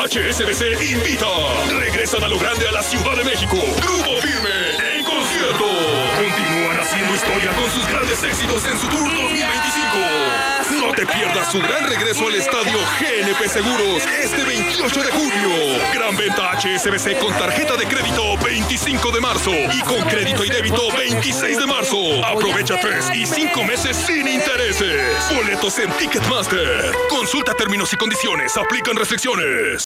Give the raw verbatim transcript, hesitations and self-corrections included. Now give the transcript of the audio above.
H S B C invita. Regresan a lo grande a la Ciudad de México. Grupo Firme en concierto. Continúan haciendo historia con sus grandes éxitos en su tour dos mil veinticinco. No te pierdas su gran regreso al estadio G N P Seguros este veintiocho de julio. Gran venta H S B C con tarjeta de crédito veinticinco de marzo y con crédito y débito veintiséis de marzo. Aprovecha tres y cinco meses sin intereses. Boletos en Ticketmaster. Consulta términos y condiciones. Aplican restricciones.